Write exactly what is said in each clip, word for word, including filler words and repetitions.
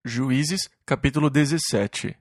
Juízes, capítulo dezessete.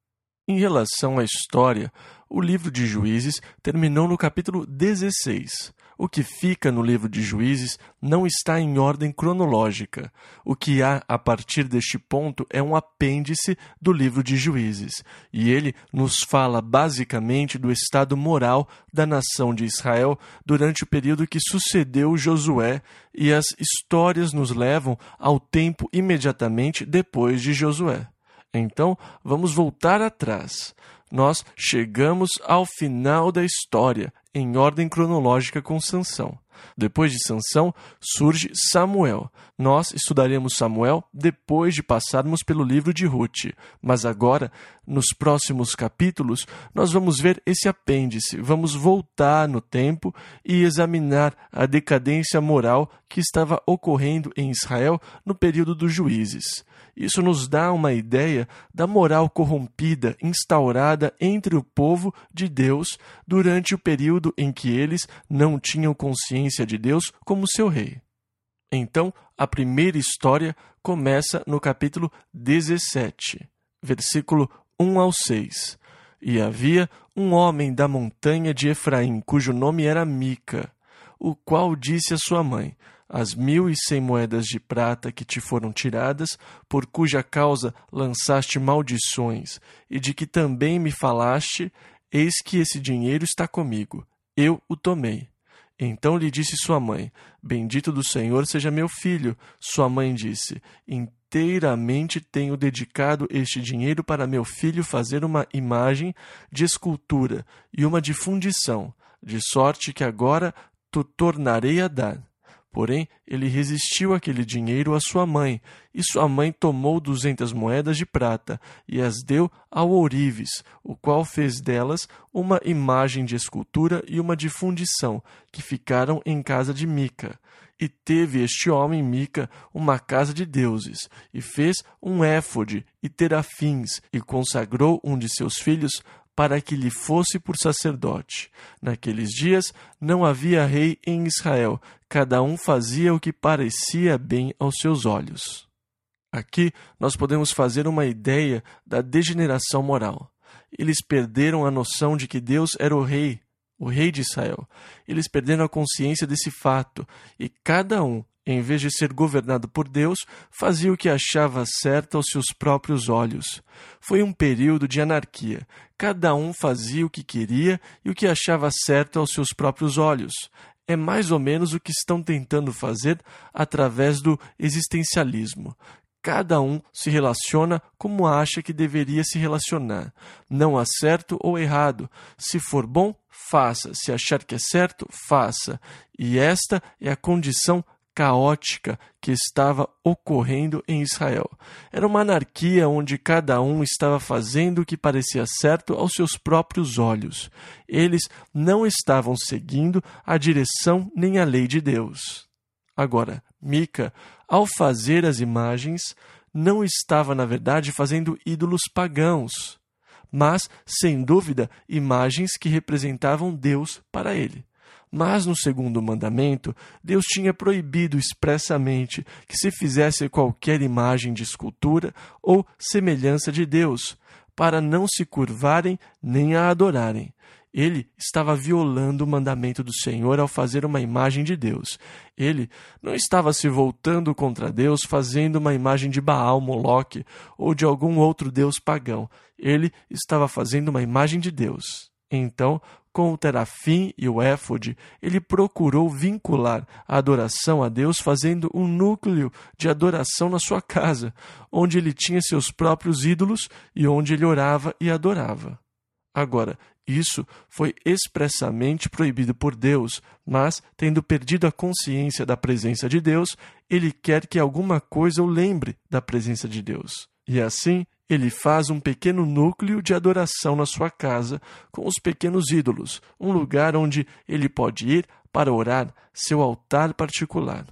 Em relação à história, o livro de Juízes terminou no capítulo dezesseis. O que fica no livro de Juízes não está em ordem cronológica. O que há a partir deste ponto é um apêndice do livro de Juízes, e ele nos fala basicamente do estado moral da nação de Israel durante o período que sucedeu Josué, e as histórias nos levam ao tempo imediatamente depois de Josué. Então, vamos voltar atrás. Nós chegamos ao final da história, em ordem cronológica com Sansão. Depois de Sansão, surge Samuel. Nós estudaremos Samuel depois de passarmos pelo livro de Rute. Mas agora, nos próximos capítulos, nós vamos ver esse apêndice. Vamos voltar no tempo e examinar a decadência moral que estava ocorrendo em Israel no período dos juízes. Isso nos dá uma ideia da moral corrompida instaurada entre o povo de Deus durante o período em que eles não tinham consciência de Deus como seu rei. Então, a primeira história começa no capítulo dezessete, versículo um ao seis. E havia um homem da montanha de Efraim, cujo nome era Mica, o qual disse à sua mãe: As mil e cem moedas de prata que te foram tiradas, por cuja causa lançaste maldições, e de que também me falaste, eis que esse dinheiro está comigo. Eu o tomei. Então lhe disse sua mãe: Bendito do Senhor seja meu filho. Sua mãe disse: Inteiramente tenho dedicado este dinheiro para meu filho fazer uma imagem de escultura e uma de fundição, de sorte que agora tu tornarei a dar. Porém, ele resistiu aquele dinheiro à sua mãe, e sua mãe tomou duzentas moedas de prata e as deu ao ourives, o qual fez delas uma imagem de escultura e uma de fundição, que ficaram em casa de Mica. E teve este homem, Mica, uma casa de deuses, e fez um éfode e terafins, e consagrou um de seus filhos para que lhe fosse por sacerdote. Naqueles dias não havia rei em Israel, cada um fazia o que parecia bem aos seus olhos. Aqui nós podemos fazer uma ideia da degeneração moral. Eles perderam a noção de que Deus era o rei, o rei de Israel. Eles perderam a consciência desse fato, e cada um, em vez de ser governado por Deus, fazia o que achava certo aos seus próprios olhos. Foi um período de anarquia. Cada um fazia o que queria e o que achava certo aos seus próprios olhos. É mais ou menos o que estão tentando fazer através do existencialismo. Cada um se relaciona como acha que deveria se relacionar. Não há certo ou errado. Se for bom, faça. Se achar que é certo, faça. E esta é a condição caótica que estava ocorrendo em Israel. Era uma anarquia onde cada um estava fazendo o que parecia certo aos seus próprios olhos. Eles não estavam seguindo a direção nem a lei de Deus. Agora, Mica, ao fazer as imagens, não estava, na verdade, fazendo ídolos pagãos, mas, sem dúvida, imagens que representavam Deus para ele. Mas no segundo mandamento, Deus tinha proibido expressamente que se fizesse qualquer imagem de escultura ou semelhança de Deus, para não se curvarem nem a adorarem. Ele estava violando o mandamento do Senhor ao fazer uma imagem de Deus. Ele não estava se voltando contra Deus fazendo uma imagem de Baal, Moloque ou de algum outro deus pagão. Ele estava fazendo uma imagem de Deus. Então, com o terafim e o éfode, ele procurou vincular a adoração a Deus fazendo um núcleo de adoração na sua casa, onde ele tinha seus próprios ídolos e onde ele orava e adorava. Agora, isso foi expressamente proibido por Deus, mas, tendo perdido a consciência da presença de Deus, ele quer que alguma coisa o lembre da presença de Deus. E assim, ele faz um pequeno núcleo de adoração na sua casa com os pequenos ídolos, um lugar onde ele pode ir para orar, seu altar particular.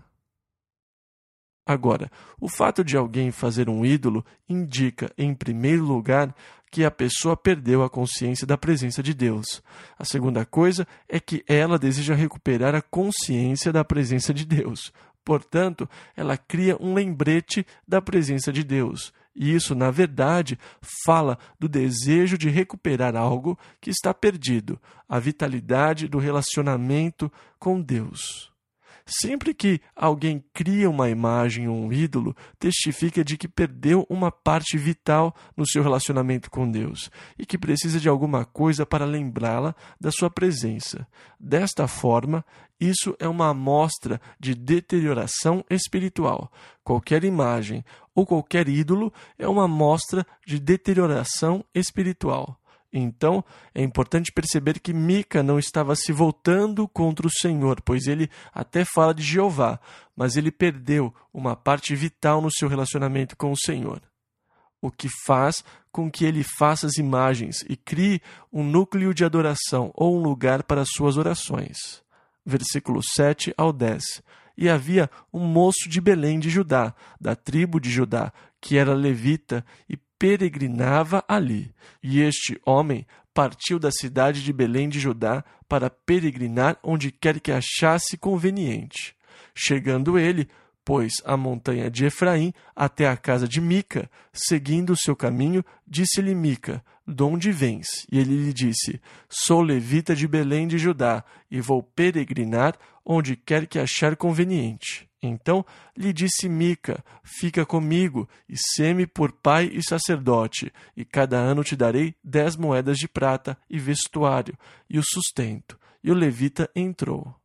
Agora, o fato de alguém fazer um ídolo indica, em primeiro lugar, que a pessoa perdeu a consciência da presença de Deus. A segunda coisa é que ela deseja recuperar a consciência da presença de Deus. Portanto, ela cria um lembrete da presença de Deus. E isso, na verdade, fala do desejo de recuperar algo que está perdido, a vitalidade do relacionamento com Deus. Sempre que alguém cria uma imagem ou um ídolo, testifica de que perdeu uma parte vital no seu relacionamento com Deus e que precisa de alguma coisa para lembrá-la da sua presença. Desta forma, isso é uma amostra de deterioração espiritual. Qualquer imagem ou qualquer ídolo é uma amostra de deterioração espiritual. Então, é importante perceber que Mica não estava se voltando contra o Senhor, pois ele até fala de Jeová, mas ele perdeu uma parte vital no seu relacionamento com o Senhor. O que faz com que ele faça as imagens e crie um núcleo de adoração ou um lugar para suas orações. Versículos sete ao dez. E havia um moço de Belém de Judá, da tribo de Judá, que era levita e peregrinava ali. E este homem partiu da cidade de Belém de Judá para peregrinar onde quer que achasse conveniente. Chegando ele, pôs a montanha de Efraim até a casa de Mica. Seguindo o seu caminho, disse-lhe Mica: de onde vens? E ele lhe disse: sou levita de Belém de Judá, e vou peregrinar onde quer que achar conveniente. Então lhe disse Mica: fica comigo, e sê-me por pai e sacerdote, e cada ano te darei dez moedas de prata e vestuário, e o sustento. E o levita entrou.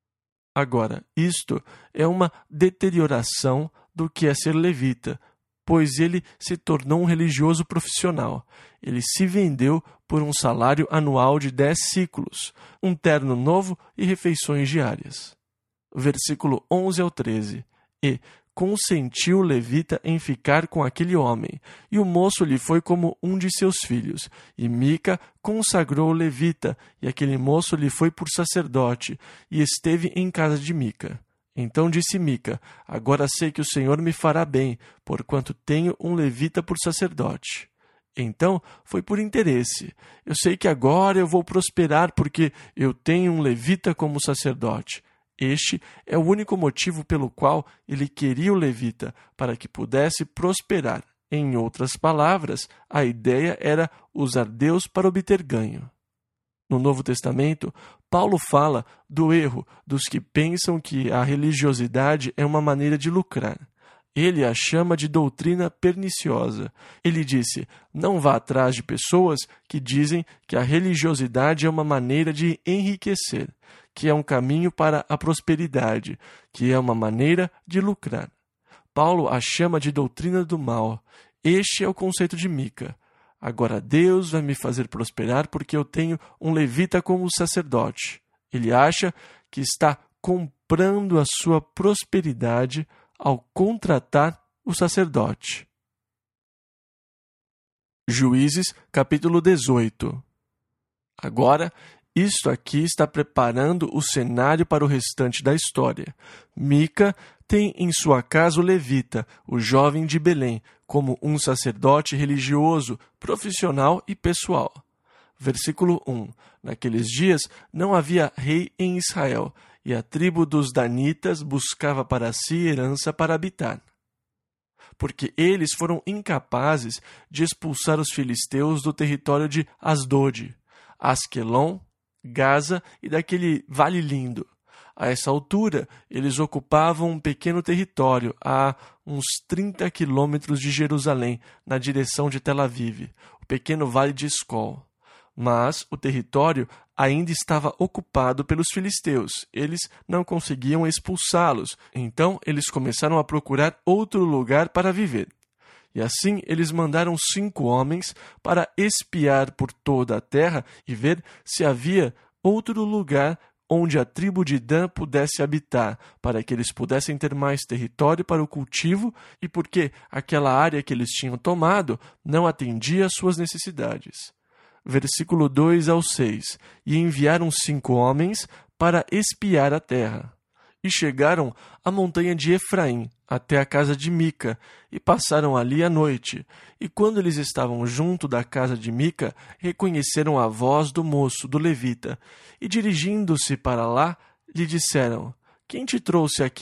Agora, isto é uma deterioração do que é ser levita, pois ele se tornou um religioso profissional. Ele se vendeu por um salário anual de dez ciclos, um terno novo e refeições diárias. Versículo onze ao treze. E consentiu o levita em ficar com aquele homem, e o moço lhe foi como um de seus filhos. E Mica consagrou o levita, e aquele moço lhe foi por sacerdote, e esteve em casa de Mica. Então disse Mica: agora sei que o Senhor me fará bem, porquanto tenho um levita por sacerdote. Então foi por interesse. Eu sei que agora eu vou prosperar, porque eu tenho um levita como sacerdote. Este é o único motivo pelo qual ele queria o levita, para que pudesse prosperar. Em outras palavras, a ideia era usar Deus para obter ganho. No Novo Testamento, Paulo fala do erro dos que pensam que a religiosidade é uma maneira de lucrar. Ele a chama de doutrina perniciosa. Ele disse: não vá atrás de pessoas que dizem que a religiosidade é uma maneira de enriquecer, que é um caminho para a prosperidade, que é uma maneira de lucrar. Paulo a chama de doutrina do mal. Este é o conceito de Mica. Agora Deus vai me fazer prosperar porque eu tenho um levita como sacerdote. Ele acha que está comprando a sua prosperidade ao contratar o sacerdote. Juízes, capítulo dezoito. Agora, isto aqui está preparando o cenário para o restante da história. Mica tem em sua casa o levita, o jovem de Belém, como um sacerdote religioso, profissional e pessoal. Versículo um. Naqueles dias não havia rei em Israel, e a tribo dos danitas buscava para si herança para habitar, porque eles foram incapazes de expulsar os filisteus do território de Asdode, Asquelon, Gaza e daquele Vale Lindo. A essa altura, eles ocupavam um pequeno território a uns trinta quilômetros de Jerusalém, na direção de Tel Aviv, o pequeno Vale de Escol. Mas o território ainda estava ocupado pelos filisteus. Eles não conseguiam expulsá-los. Então, eles começaram a procurar outro lugar para viver. E assim, eles mandaram cinco homens para espiar por toda a terra e ver se havia outro lugar onde a tribo de Dan pudesse habitar, para que eles pudessem ter mais território para o cultivo e porque aquela área que eles tinham tomado não atendia às suas necessidades. Versículo dois ao seis. E enviaram cinco homens para espiar a terra. E chegaram à montanha de Efraim, até a casa de Mica, e passaram ali a noite. E quando eles estavam junto da casa de Mica, reconheceram a voz do moço, do levita, e dirigindo-se para lá, lhe disseram: quem te trouxe aqui? Que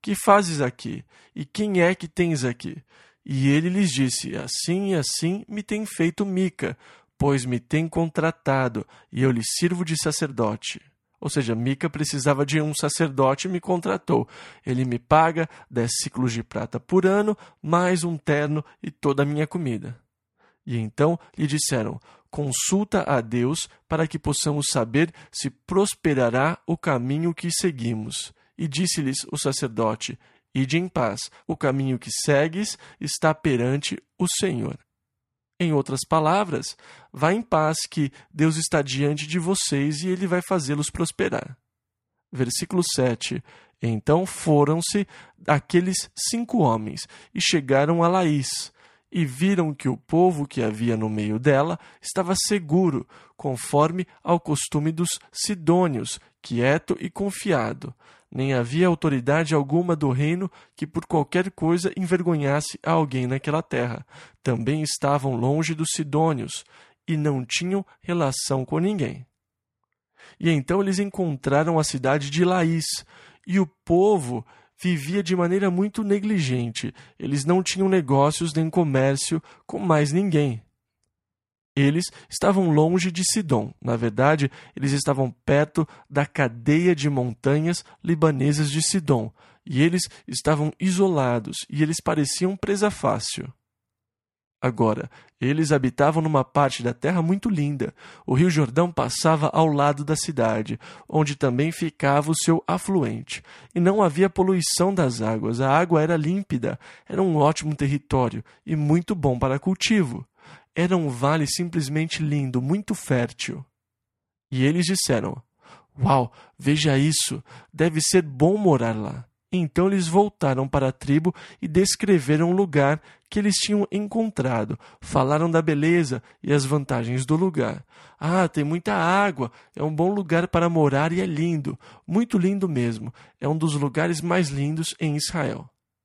que fazes aqui? E quem é que tens aqui? E ele lhes disse: Assim e assim me tem feito Mica, pois me tem contratado, e eu lhe sirvo de sacerdote. Ou seja, Mica precisava de um sacerdote e me contratou. Ele me paga dez ciclos de prata por ano, mais um terno e toda a minha comida. E então lhe disseram: Consulta a Deus para que possamos saber se prosperará o caminho que seguimos. E disse-lhes o sacerdote: Ide em paz, o caminho que segues está perante o Senhor. Em outras palavras, vá em paz que Deus está diante de vocês e Ele vai fazê-los prosperar. Versículo sete. Então foram-se aqueles cinco homens e chegaram a Laís, e viram que o povo que havia no meio dela estava seguro, conforme ao costume dos sidônios, quieto e confiado. Nem havia autoridade alguma do reino que por qualquer coisa envergonhasse a alguém naquela terra. Também estavam longe dos sidônios e não tinham relação com ninguém. E então eles encontraram a cidade de Laís, e o povo vivia de maneira muito negligente. Eles não tinham negócios nem comércio com mais ninguém. Eles estavam longe de Sidom. Na verdade, eles estavam perto da cadeia de montanhas libanesas de Sidom. E eles estavam isolados, e eles pareciam presa fácil. Agora, eles habitavam numa parte da terra muito linda. O rio Jordão passava ao lado da cidade, onde também ficava o seu afluente. E não havia poluição das águas. A água era límpida. Era um ótimo território e muito bom para cultivo. Era um vale simplesmente lindo, muito fértil. E eles disseram: Uau, veja isso! Deve ser bom morar lá. Então eles voltaram para a tribo e descreveram o lugar que eles tinham encontrado. Falaram da beleza e as vantagens do lugar. Ah, tem muita água, é um bom lugar para morar e é lindo, muito lindo mesmo. É um dos lugares mais lindos em Israel.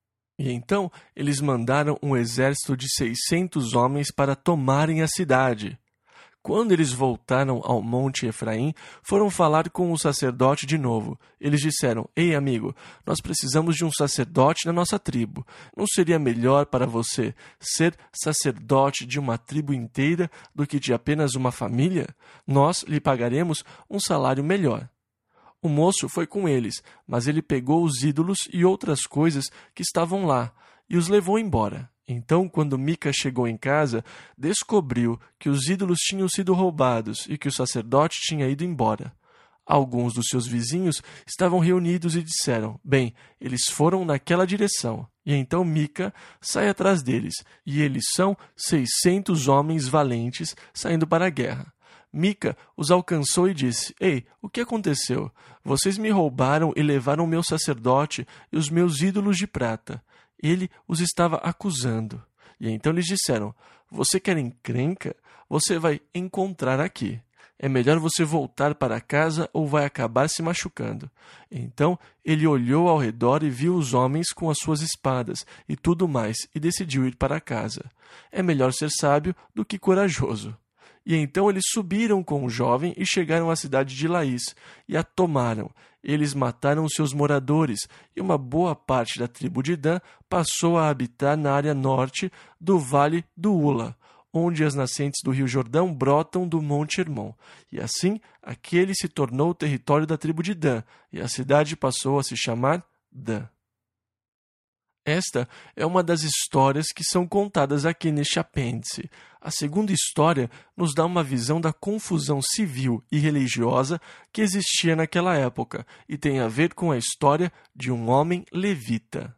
E então eles mandaram um exército de seiscentos homens para tomarem a cidade. Quando eles voltaram ao Monte Efraim, foram falar com o sacerdote de novo. Eles disseram: Ei, amigo, nós precisamos de um sacerdote na nossa tribo. Não seria melhor para você ser sacerdote de uma tribo inteira do que de apenas uma família? Nós lhe pagaremos um salário melhor. O moço foi com eles, mas ele pegou os ídolos e outras coisas que estavam lá e os levou embora. Então, quando Mica chegou em casa, descobriu que os ídolos tinham sido roubados e que o sacerdote tinha ido embora. Alguns dos seus vizinhos estavam reunidos e disseram: Bem, eles foram naquela direção. E então Mica sai atrás deles, e eles são seiscentos homens valentes saindo para a guerra. Mica os alcançou e disse: Ei, o que aconteceu? Vocês me roubaram e levaram o meu sacerdote e os meus ídolos de prata. Ele os estava acusando. E então lhes disseram: Você quer encrenca? Você vai encontrar aqui. É melhor você voltar para casa ou vai acabar se machucando. Então ele olhou ao redor e viu os homens com as suas espadas e tudo mais, e decidiu ir para casa. É melhor ser sábio do que corajoso. E então eles subiram com o jovem e chegaram à cidade de Laís, e a tomaram. Eles mataram os seus moradores, e uma boa parte da tribo de Dan passou a habitar na área norte do vale do Ula, onde as nascentes do rio Jordão brotam do Monte Hermon. E assim, aquele se tornou o território da tribo de Dan, e a cidade passou a se chamar Dan. Esta é uma das histórias que são contadas aqui neste apêndice. A segunda história nos dá uma visão da confusão civil e religiosa que existia naquela época e tem a ver com a história de um homem levita.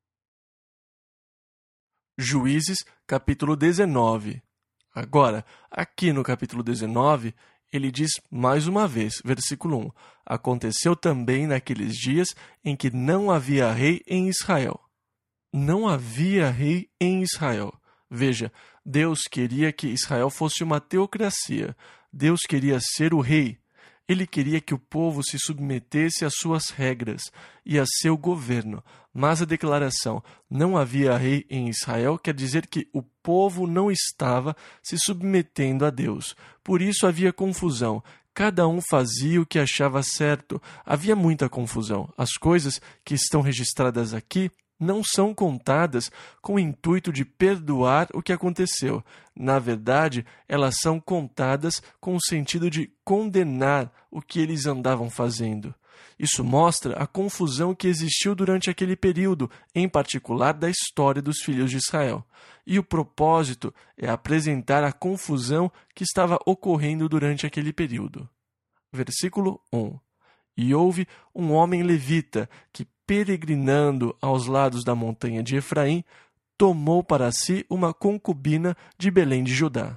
Juízes, capítulo dezenove. Agora, aqui no capítulo dezenove, ele diz mais uma vez, versículo um: Aconteceu também naqueles dias em que não havia rei em Israel. Não havia rei em Israel. Veja, Deus queria que Israel fosse uma teocracia. Deus queria ser o rei. Ele queria que o povo se submetesse às suas regras e a seu governo. Mas a declaração "não havia rei em Israel" quer dizer que o povo não estava se submetendo a Deus. Por isso havia confusão. Cada um fazia o que achava certo. Havia muita confusão. As coisas que estão registradas aqui não são contadas com o intuito de perdoar o que aconteceu. Na verdade, elas são contadas com o sentido de condenar o que eles andavam fazendo. Isso mostra a confusão que existiu durante aquele período, em particular da história dos filhos de Israel. E o propósito é apresentar a confusão que estava ocorrendo durante aquele período. Versículo um. E houve um homem levita que, peregrinando aos lados da montanha de Efraim, tomou para si uma concubina de Belém de Judá.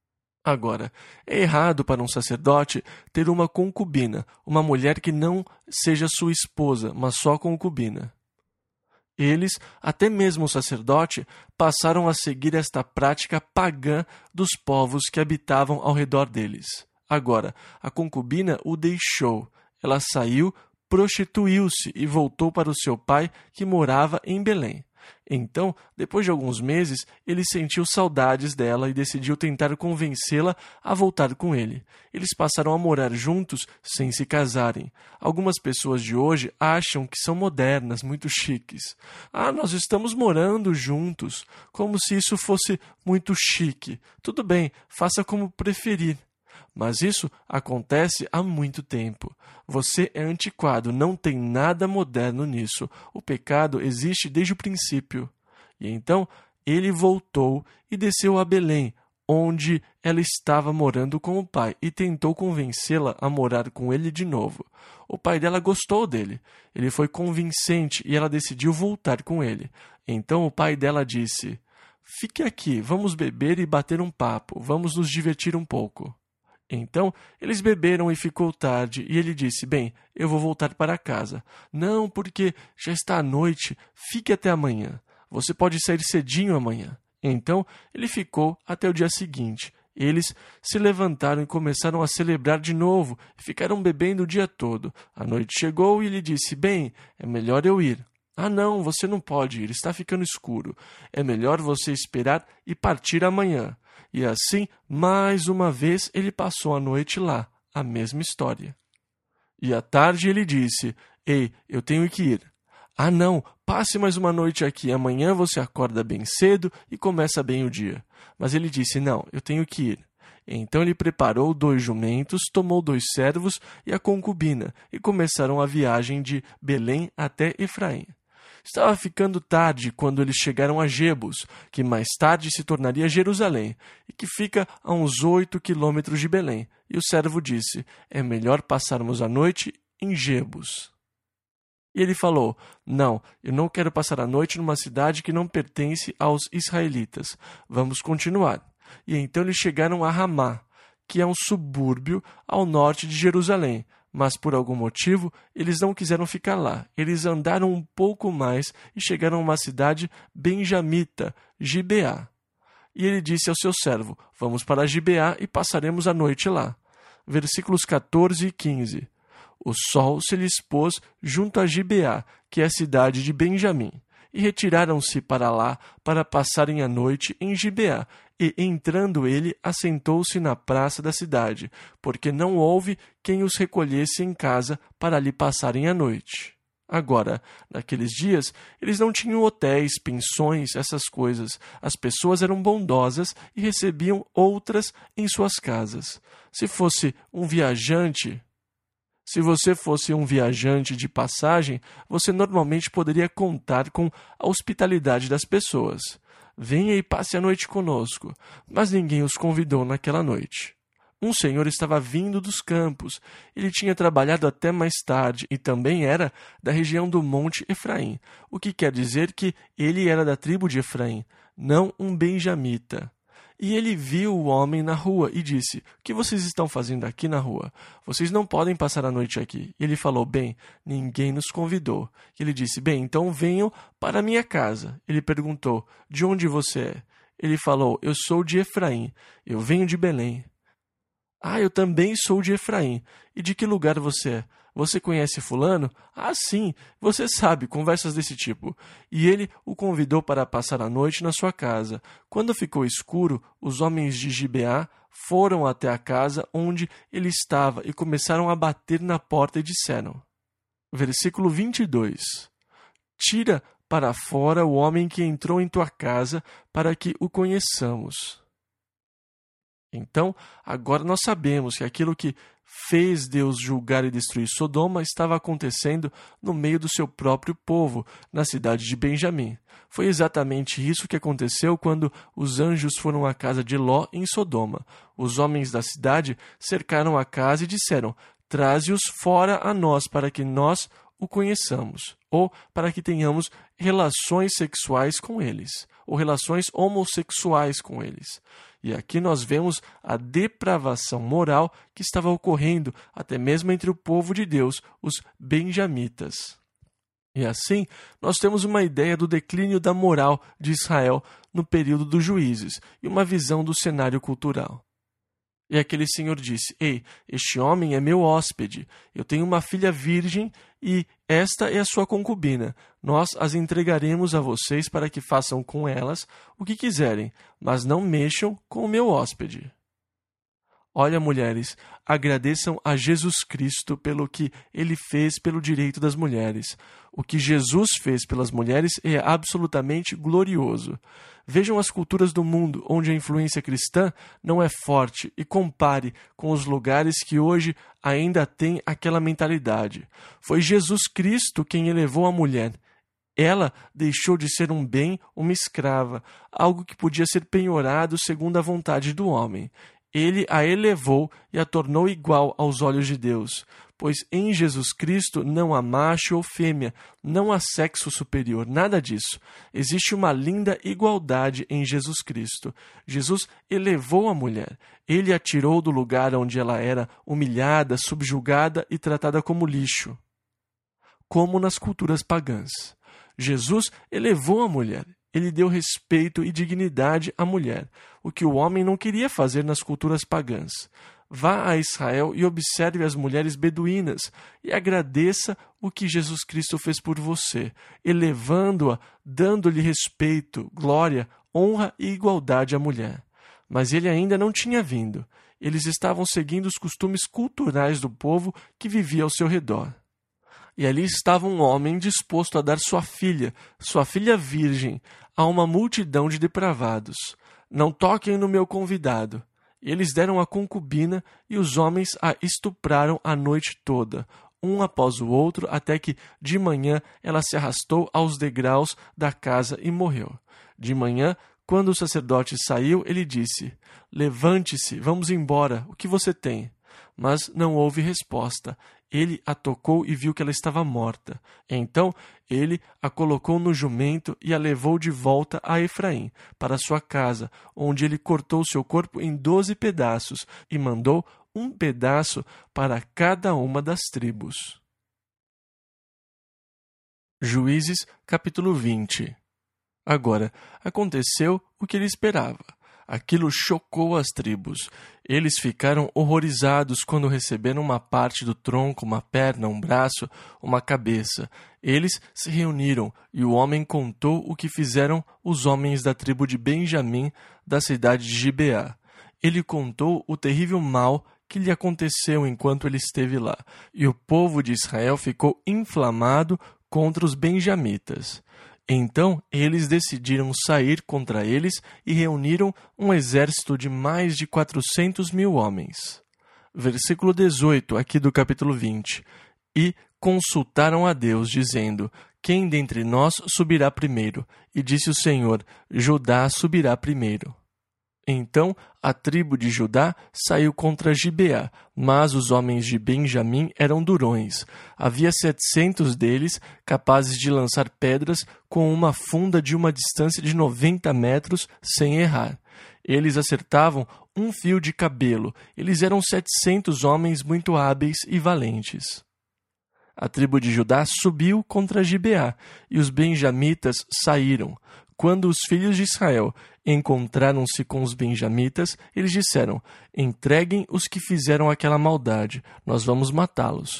Agora, é errado para um sacerdote ter uma concubina, uma mulher que não seja sua esposa, mas só concubina. Eles, até mesmo o sacerdote, passaram a seguir esta prática pagã dos povos que habitavam ao redor deles. Agora, a concubina o deixou. Ela saiu, prostituiu-se e voltou para o seu pai, que morava em Belém. Então, depois de alguns meses, ele sentiu saudades dela e decidiu tentar convencê-la a voltar com ele. Eles passaram a morar juntos sem se casarem. Algumas pessoas de hoje acham que são modernas, muito chiques. Ah, nós estamos morando juntos, como se isso fosse muito chique. Tudo bem, faça como preferir. Mas isso acontece há muito tempo. Você é antiquado, não tem nada moderno nisso. O pecado existe desde o princípio. E então ele voltou e desceu a Belém, onde ela estava morando com o pai, e tentou convencê-la a morar com ele de novo. O pai dela gostou dele. Ele foi convincente e ela decidiu voltar com ele. Então o pai dela disse: "Fique aqui, vamos beber e bater um papo, vamos nos divertir um pouco." Então, eles beberam e ficou tarde, e ele disse: "Bem, eu vou voltar para casa." "Não, porque já está à noite, fique até amanhã. Você pode sair cedinho amanhã." Então, ele ficou até o dia seguinte. Eles se levantaram e começaram a celebrar de novo, e ficaram bebendo o dia todo. A noite chegou e ele disse: "Bem, é melhor eu ir." "Ah, não, você não pode ir, está ficando escuro. É melhor você esperar e partir amanhã." E assim, mais uma vez, ele passou a noite lá, a mesma história. E à tarde ele disse: "Ei, eu tenho que ir." "Ah, não, passe mais uma noite aqui, amanhã você acorda bem cedo e começa bem o dia." Mas ele disse: "Não, eu tenho que ir." Então ele preparou dois jumentos, tomou dois servos e a concubina, e começaram a viagem de Belém até Efraim. Estava ficando tarde quando eles chegaram a Jebus, que mais tarde se tornaria Jerusalém, e que fica a uns oito quilômetros de Belém. E o servo disse: "É melhor passarmos a noite em Jebus." E ele falou: "Não, eu não quero passar a noite numa cidade que não pertence aos israelitas. Vamos continuar." E então eles chegaram a Ramá, que é um subúrbio ao norte de Jerusalém. Mas por algum motivo, eles não quiseram ficar lá. Eles andaram um pouco mais e chegaram a uma cidade benjamita, Gibeá. E ele disse ao seu servo: "Vamos para Gibeá e passaremos a noite lá." Versículos quatorze e quinze. O sol se lhes pôs junto a Gibeá, que é a cidade de Benjamim, e retiraram-se para lá para passarem a noite em Gibeá. E, entrando ele, assentou-se na praça da cidade, porque não houve quem os recolhesse em casa para ali passarem a noite. Agora, naqueles dias, eles não tinham hotéis, pensões, essas coisas. As pessoas eram bondosas e recebiam outras em suas casas. Se fosse um viajante... Se você fosse um viajante de passagem, você normalmente poderia contar com a hospitalidade das pessoas. "Venha e passe a noite conosco." Mas ninguém os convidou naquela noite. Um senhor estava vindo dos campos. Ele tinha trabalhado até mais tarde e também era da região do Monte Efraim, o que quer dizer que ele era da tribo de Efraim, não um benjamita. E ele viu o homem na rua e disse: "O que vocês estão fazendo aqui na rua? Vocês não podem passar a noite aqui." E ele falou: "Bem, ninguém nos convidou." E ele disse: "Bem, então venham para a minha casa." Ele perguntou: "De onde você é?" Ele falou: "Eu sou de Efraim, eu venho de Belém." "Ah, eu também sou de Efraim. E de que lugar você é?" Você conhece fulano? Ah, sim, você sabe, conversas desse tipo. E ele o convidou para passar a noite na sua casa. Quando ficou escuro, os homens de Gibeá foram até a casa onde ele estava e começaram a bater na porta e disseram. Versículo vinte e dois. Tira para fora o homem que entrou em tua casa, para que o conheçamos. Então, agora nós sabemos que aquilo que fez Deus julgar e destruir Sodoma estava acontecendo no meio do seu próprio povo, na cidade de Benjamim. Foi exatamente isso que aconteceu quando os anjos foram à casa de Ló em Sodoma. Os homens da cidade cercaram a casa e disseram, traze-os fora a nós para que nós o conheçamos, ou para que tenhamos relações sexuais com eles, ou relações homossexuais com eles. E aqui nós vemos a depravação moral que estava ocorrendo até mesmo entre o povo de Deus, os benjamitas. E assim, nós temos uma ideia do declínio da moral de Israel no período dos juízes e uma visão do cenário cultural. E aquele senhor disse, ei, este homem é meu hóspede, eu tenho uma filha virgem e esta é a sua concubina. Nós as entregaremos a vocês para que façam com elas o que quiserem, mas não mexam com o meu hóspede. Olha, mulheres, agradeçam a Jesus Cristo pelo que Ele fez pelo direito das mulheres. O que Jesus fez pelas mulheres é absolutamente glorioso. Vejam as culturas do mundo onde a influência cristã não é forte e compare com os lugares que hoje ainda têm aquela mentalidade. Foi Jesus Cristo quem elevou a mulher. Ela deixou de ser um bem, uma escrava, algo que podia ser penhorado segundo a vontade do homem. Ele a elevou e a tornou igual aos olhos de Deus, pois em Jesus Cristo não há macho ou fêmea, não há sexo superior, nada disso. Existe uma linda igualdade em Jesus Cristo. Jesus elevou a mulher. Ele a tirou do lugar onde ela era humilhada, subjugada e tratada como lixo, como nas culturas pagãs. Jesus elevou a mulher. Ele deu respeito e dignidade à mulher, o que o homem não queria fazer nas culturas pagãs. Vá a Israel e observe as mulheres beduínas e agradeça o que Jesus Cristo fez por você, elevando-a, dando-lhe respeito, glória, honra e igualdade à mulher. Mas ele ainda não tinha vindo. Eles estavam seguindo os costumes culturais do povo que vivia ao seu redor. E ali estava um homem disposto a dar sua filha, sua filha virgem, a uma multidão de depravados. Não toquem no meu convidado. Eles deram a concubina e os homens a estupraram a noite toda, um após o outro, até que, de manhã, ela se arrastou aos degraus da casa e morreu. De manhã, quando o sacerdote saiu, ele disse, levante-se, vamos embora, o que você tem? Mas não houve resposta. Ele a tocou e viu que ela estava morta. Então ele a colocou no jumento e a levou de volta a Efraim, para sua casa, onde ele cortou seu corpo em doze pedaços e mandou um pedaço para cada uma das tribos. Juízes, capítulo vinte. Agora, aconteceu o que ele esperava. Aquilo chocou as tribos. Eles ficaram horrorizados quando receberam uma parte do tronco, uma perna, um braço, uma cabeça. Eles se reuniram e o homem contou o que fizeram os homens da tribo de Benjamim, da cidade de Gibeá. Ele contou o terrível mal que lhe aconteceu enquanto ele esteve lá, e o povo de Israel ficou inflamado contra os benjamitas. Então eles decidiram sair contra eles e reuniram um exército de mais de quatrocentos mil homens. Versículo dezoito, aqui do capítulo vinte. E consultaram a Deus, dizendo, quem dentre nós subirá primeiro? E disse o Senhor, Judá subirá primeiro. Então a tribo de Judá saiu contra Gibeá, mas os homens de Benjamim eram durões. Havia setecentos deles, capazes de lançar pedras com uma funda de uma distância de noventa metros, sem errar. Eles acertavam um fio de cabelo. Eles eram setecentos homens muito hábeis e valentes. A tribo de Judá subiu contra Gibeá, e os benjamitas saíram. Quando os filhos de Israel encontraram-se com os benjamitas, eles disseram, entreguem os que fizeram aquela maldade, nós vamos matá-los.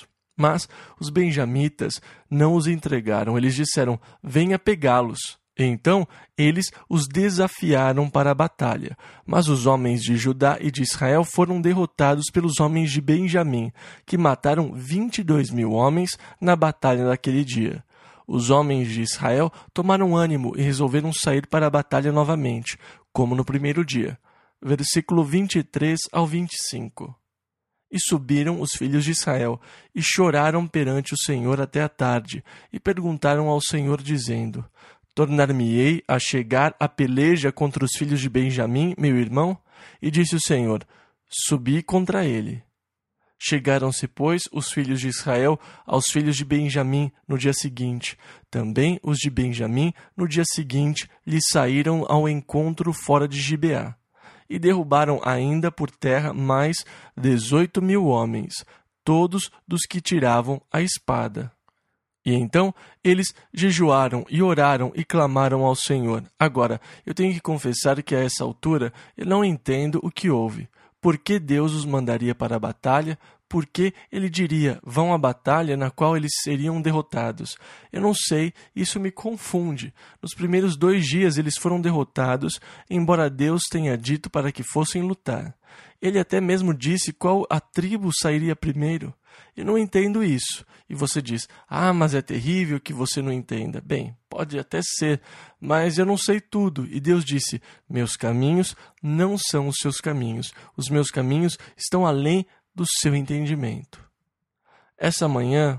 Mas os benjamitas não os entregaram. Eles disseram: venha pegá-los. Então eles os desafiaram para a batalha. Mas os homens de Judá e de Israel foram derrotados pelos homens de Benjamim, que mataram vinte e dois mil homens na batalha daquele dia. Os homens de Israel tomaram ânimo e resolveram sair para a batalha novamente, como no primeiro dia. Versículo vinte e três ao vinte e cinco. E subiram os filhos de Israel, e choraram perante o Senhor até a tarde, e perguntaram ao Senhor, dizendo: tornar-me-ei a chegar à peleja contra os filhos de Benjamim, meu irmão? E disse o Senhor: subi contra ele. Chegaram-se, pois, os filhos de Israel aos filhos de Benjamim no dia seguinte. Também os de Benjamim, no dia seguinte, lhes saíram ao encontro fora de Gibeá. E derrubaram ainda por terra mais dezoito mil homens, todos dos que tiravam a espada. E então eles jejuaram e oraram e clamaram ao Senhor. Agora, eu tenho que confessar que a essa altura eu não entendo o que houve. Por que Deus os mandaria para a batalha? Por que ele diria: vão à batalha na qual eles seriam derrotados? Eu não sei, isso me confunde. Nos primeiros dois dias eles foram derrotados, embora Deus tenha dito para que fossem lutar. Ele até mesmo disse qual a tribo sairia primeiro. Eu não entendo isso. E você diz: ah, mas é terrível que você não entenda. Bem, pode até ser, mas eu não sei tudo. E Deus disse: meus caminhos não são os seus caminhos. Os meus caminhos estão além do seu entendimento. Essa manhã,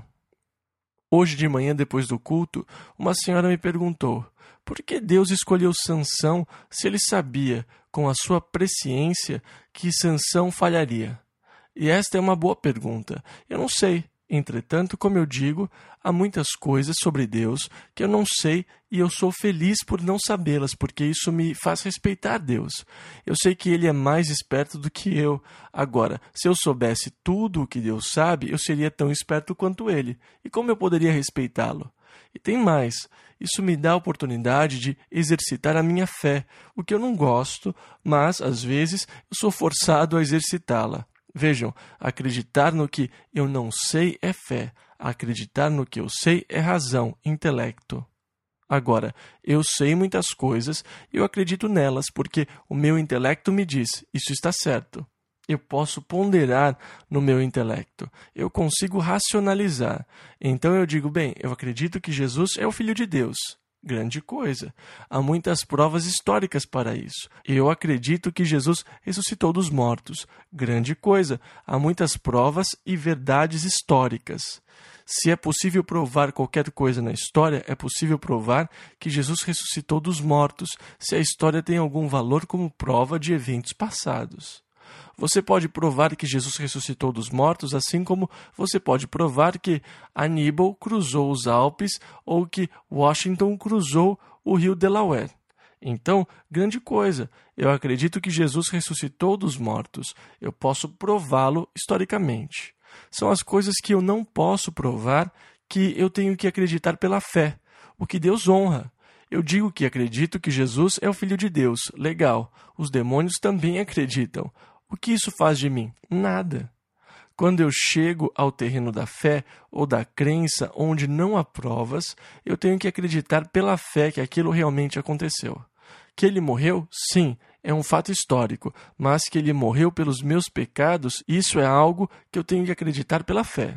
hoje de manhã depois do culto, uma senhora me perguntou: por que Deus escolheu Sansão se ele sabia, com a sua presciência, que Sansão falharia? E esta é uma boa pergunta. Eu não sei. Entretanto, como eu digo, há muitas coisas sobre Deus que eu não sei e eu sou feliz por não sabê-las, porque isso me faz respeitar Deus. Eu sei que Ele é mais esperto do que eu. Agora, se eu soubesse tudo o que Deus sabe, eu seria tão esperto quanto Ele. E como eu poderia respeitá-lo? E tem mais. Isso me dá a oportunidade de exercitar a minha fé, o que eu não gosto, mas, às vezes, eu sou forçado a exercitá-la. Vejam, acreditar no que eu não sei é fé. Acreditar no que eu sei é razão, intelecto. Agora, eu sei muitas coisas e eu acredito nelas porque o meu intelecto me diz: isso está certo. Eu posso ponderar no meu intelecto. Eu consigo racionalizar. Então eu digo: bem, eu acredito que Jesus é o Filho de Deus. Grande coisa. Há muitas provas históricas para isso. Eu acredito que Jesus ressuscitou dos mortos. Grande coisa. Há muitas provas e verdades históricas. Se é possível provar qualquer coisa na história, é possível provar que Jesus ressuscitou dos mortos, se a história tem algum valor como prova de eventos passados. Você pode provar que Jesus ressuscitou dos mortos, assim como você pode provar que Aníbal cruzou os Alpes ou que Washington cruzou o rio Delaware. Então, grande coisa, eu acredito que Jesus ressuscitou dos mortos. Eu posso prová-lo historicamente. São as coisas que eu não posso provar que eu tenho que acreditar pela fé, o que Deus honra. Eu digo que acredito que Jesus é o Filho de Deus. Legal. Os demônios também acreditam. O que isso faz de mim? Nada. Quando eu chego ao terreno da fé ou da crença onde não há provas, eu tenho que acreditar pela fé que aquilo realmente aconteceu. Que ele morreu? Sim, é um fato histórico, mas que ele morreu pelos meus pecados, isso é algo que eu tenho que acreditar pela fé.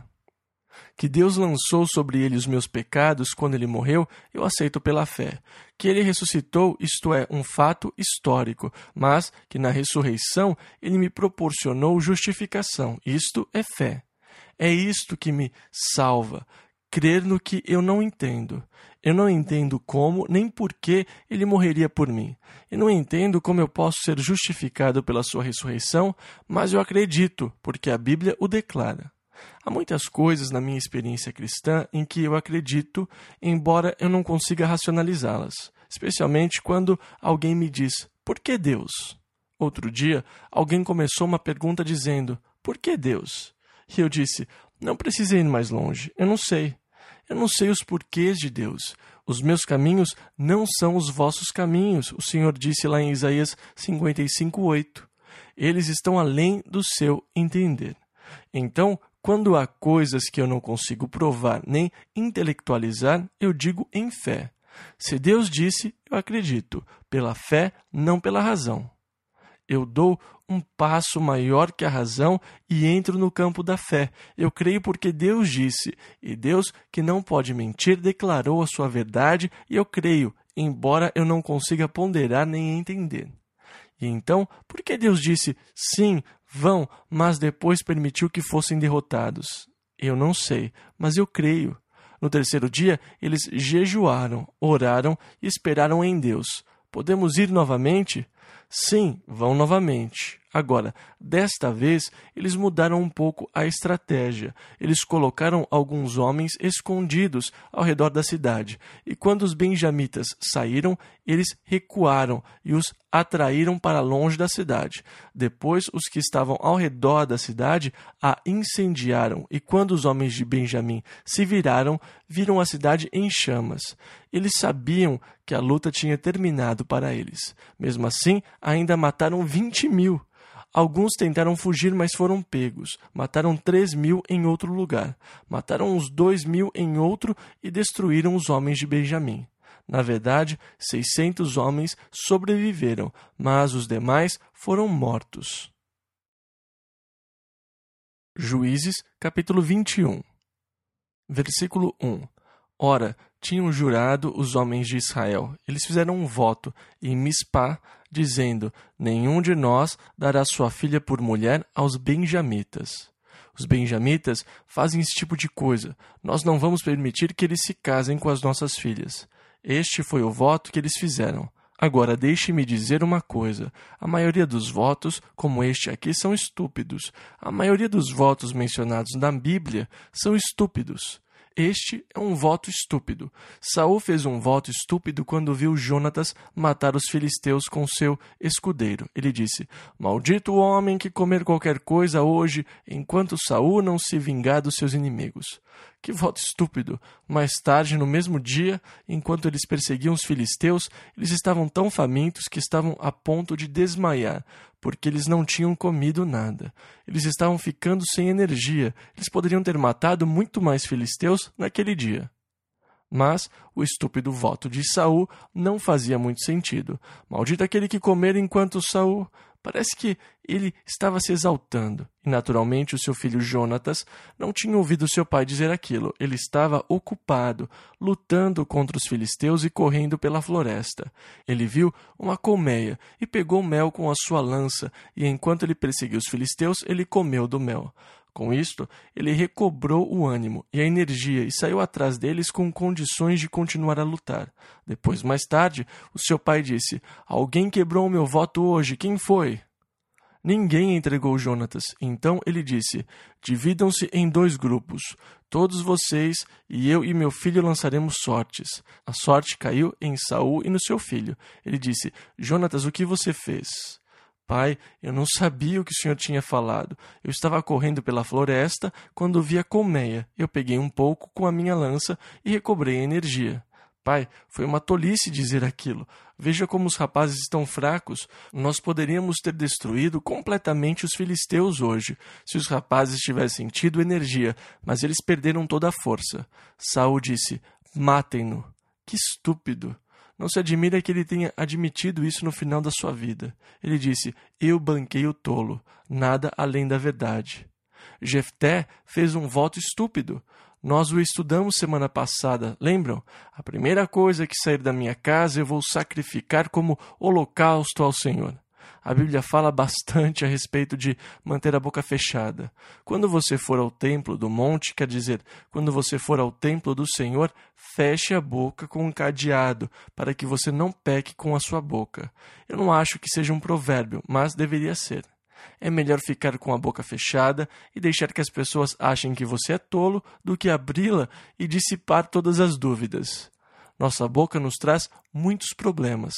Que Deus lançou sobre ele os meus pecados quando ele morreu, eu aceito pela fé. Que ele ressuscitou, isto é, um fato histórico, mas que na ressurreição ele me proporcionou justificação, isto é fé. É isto que me salva, crer no que eu não entendo. Eu não entendo como nem por que ele morreria por mim. Eu não entendo como eu posso ser justificado pela sua ressurreição, mas eu acredito, porque a Bíblia o declara. Há muitas coisas na minha experiência cristã em que eu acredito, embora eu não consiga racionalizá-las, especialmente quando alguém me diz: por que Deus? Outro dia, alguém começou uma pergunta dizendo: por que Deus? E eu disse: não precisa ir mais longe, eu não sei. Eu não sei os porquês de Deus. Os meus caminhos não são os vossos caminhos, o Senhor disse lá em Isaías cinquenta e cinco, oito. Eles estão além do seu entender. Então, Quando há coisas que eu não consigo provar nem intelectualizar, eu digo em fé. Se Deus disse, eu acredito, pela fé, não pela razão. Eu dou um passo maior que a razão e entro no campo da fé. Eu creio porque Deus disse, e Deus, que não pode mentir, declarou a sua verdade, e eu creio, embora eu não consiga ponderar nem entender. E então, por que Deus disse, sim, vão, mas depois permitiu que fossem derrotados? Eu não sei, mas eu creio. No terceiro dia, eles jejuaram, oraram e esperaram em Deus. Podemos ir novamente? Sim, vão novamente. Agora, desta vez, eles mudaram um pouco a estratégia. Eles colocaram alguns homens escondidos ao redor da cidade. E quando os benjamitas saíram, eles recuaram e os atraíram para longe da cidade. Depois, os que estavam ao redor da cidade a incendiaram. E quando os homens de Benjamim se viraram, viram a cidade em chamas. Eles sabiam que a luta tinha terminado para eles. Mesmo assim, ainda mataram vinte mil. Alguns tentaram fugir, mas foram pegos. Mataram três mil em outro lugar. Mataram uns dois mil em outro e destruíram os homens de Benjamim. Na verdade, seiscentos homens sobreviveram, mas os demais foram mortos. Juízes, capítulo vinte e um. Versículo um. Ora, tinham jurado os homens de Israel. Eles fizeram um voto em Mispá, dizendo, nenhum de nós dará sua filha por mulher aos benjamitas. Os benjamitas fazem esse tipo de coisa. Nós não vamos permitir que eles se casem com as nossas filhas. Este foi o voto que eles fizeram. Agora, deixe-me dizer uma coisa. A maioria dos votos, como este aqui, são estúpidos. A maioria dos votos mencionados na Bíblia são estúpidos. Este é um voto estúpido. Saul fez um voto estúpido quando viu Jonatas matar os filisteus com seu escudeiro. Ele disse, maldito o homem que comer qualquer coisa hoje, enquanto Saul não se vingar dos seus inimigos. Que voto estúpido! Mais tarde, no mesmo dia, enquanto eles perseguiam os filisteus, eles estavam tão famintos que estavam a ponto de desmaiar, porque eles não tinham comido nada. Eles estavam ficando sem energia. Eles poderiam ter matado muito mais filisteus naquele dia. Mas o estúpido voto de Saul não fazia muito sentido. Maldito aquele que comer enquanto Saul... Parece que ele estava se exaltando, e naturalmente o seu filho Jonatas não tinha ouvido seu pai dizer aquilo. Ele estava ocupado, lutando contra os filisteus e correndo pela floresta. Ele viu uma colmeia e pegou mel com a sua lança, e enquanto ele perseguiu os filisteus, ele comeu do mel. Com isto, ele recobrou o ânimo e a energia e saiu atrás deles com condições de continuar a lutar. Depois, mais tarde, o seu pai disse, alguém quebrou o meu voto hoje, quem foi? Ninguém entregou Jonatas. Então ele disse, dividam-se em dois grupos. Todos vocês e eu e meu filho lançaremos sortes. A sorte caiu em Saul e no seu filho. Ele disse, Jonatas, o que você fez? Pai, eu não sabia o que o senhor tinha falado. Eu estava correndo pela floresta quando vi a colmeia. Eu peguei um pouco com a minha lança e recobrei a energia. Pai, foi uma tolice dizer aquilo. Veja como os rapazes estão fracos. Nós poderíamos ter destruído completamente os filisteus hoje, se os rapazes tivessem tido energia, mas eles perderam toda a força. Saul disse, matem-no. Que estúpido! Não se admira que ele tenha admitido isso no final da sua vida. Ele disse, eu banquei o tolo, nada além da verdade. Jefté fez um voto estúpido. Nós o estudamos semana passada, lembram? A primeira coisa que sair da minha casa eu vou sacrificar como holocausto ao Senhor. A Bíblia fala bastante a respeito de manter a boca fechada. Quando você for ao templo do monte, quer dizer, quando você for ao templo do Senhor, feche a boca com um cadeado, para que você não peque com a sua boca. Eu não acho que seja um provérbio, mas deveria ser. É melhor ficar com a boca fechada e deixar que as pessoas achem que você é tolo do que abri-la e dissipar todas as dúvidas. Nossa boca nos traz muitos problemas.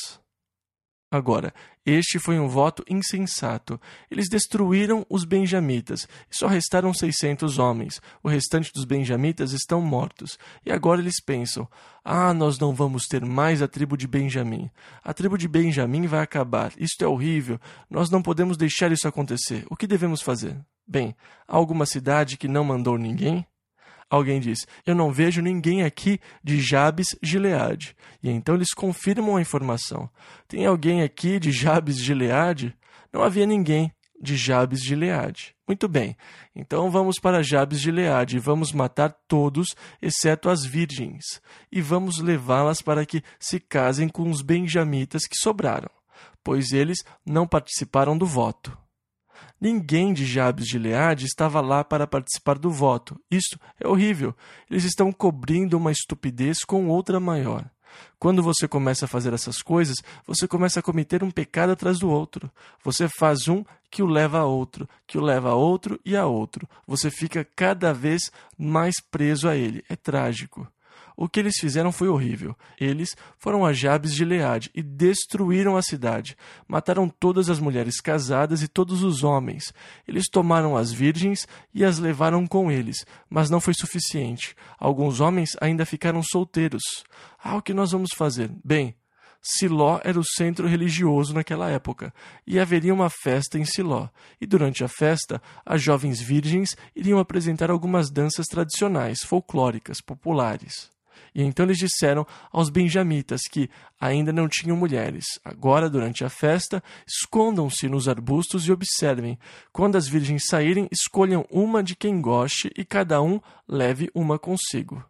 Agora, este foi um voto insensato. Eles destruíram os benjamitas e só restaram seiscentos homens. O restante dos benjamitas estão mortos. E agora eles pensam, ah, nós não vamos ter mais a tribo de Benjamim. A tribo de Benjamim vai acabar. Isto é horrível. Nós não podemos deixar isso acontecer. O que devemos fazer? Bem, há alguma cidade que não mandou ninguém? Alguém diz, eu não vejo ninguém aqui de Jabes Gileade. E então eles confirmam a informação. Tem alguém aqui de Jabes Gileade? Não havia ninguém de Jabes Gileade. Muito bem, então vamos para Jabes Gileade e vamos matar todos, exceto as virgens, e vamos levá-las para que se casem com os benjamitas que sobraram, pois eles não participaram do voto. Ninguém de Jabes Gileade estava lá para participar do voto. Isso é horrível. Eles estão cobrindo uma estupidez com outra maior. Quando você começa a fazer essas coisas, você começa a cometer um pecado atrás do outro. Você faz um que o leva a outro, que o leva a outro e a outro. Você fica cada vez mais preso a ele. É trágico. O que eles fizeram foi horrível. Eles foram a Jabes Gileade e destruíram a cidade. Mataram todas as mulheres casadas e todos os homens. Eles tomaram as virgens e as levaram com eles, mas não foi suficiente. Alguns homens ainda ficaram solteiros. Ah, o que nós vamos fazer? Bem, Siló era o centro religioso naquela época, e haveria uma festa em Siló. E durante a festa, as jovens virgens iriam apresentar algumas danças tradicionais, folclóricas, populares. E então eles disseram aos benjamitas que ainda não tinham mulheres. Agora, durante a festa, escondam-se nos arbustos e observem. Quando as virgens saírem, escolham uma de quem goste e cada um leve uma consigo.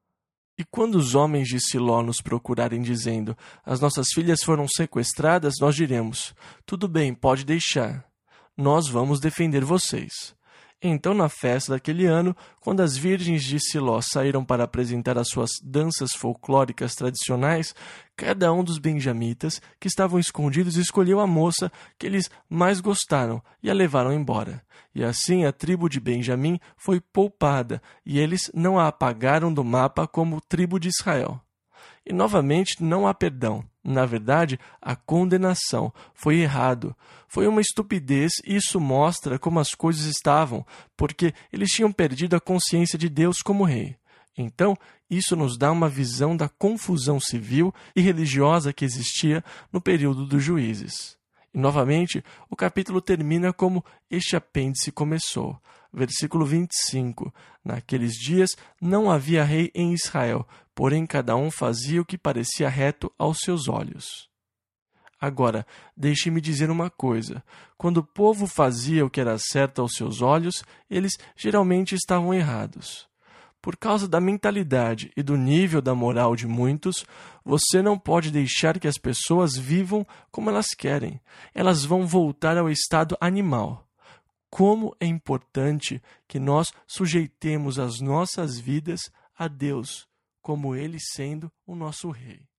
E quando os homens de Siló nos procurarem dizendo, as nossas filhas foram sequestradas, nós diremos, tudo bem, pode deixar. Nós vamos defender vocês. Então, na festa daquele ano, quando as virgens de Siló saíram para apresentar as suas danças folclóricas tradicionais, cada um dos benjamitas que estavam escondidos escolheu a moça que eles mais gostaram e a levaram embora. E assim a tribo de Benjamim foi poupada, e eles não a apagaram do mapa como tribo de Israel. E novamente não há perdão. Na verdade, a condenação foi errado. Foi uma estupidez e isso mostra como as coisas estavam, porque eles tinham perdido a consciência de Deus como rei. Então, isso nos dá uma visão da confusão civil e religiosa que existia no período dos juízes. E, novamente, o capítulo termina como este apêndice começou. Versículo vinte e cinco. Naqueles dias não havia rei em Israel, porém cada um fazia o que parecia reto aos seus olhos. Agora, deixe-me dizer uma coisa. Quando o povo fazia o que era certo aos seus olhos, eles geralmente estavam errados. Por causa da mentalidade e do nível da moral de muitos, você não pode deixar que as pessoas vivam como elas querem. Elas vão voltar ao estado animal. Como é importante que nós sujeitemos as nossas vidas a Deus, como Ele sendo o nosso Rei.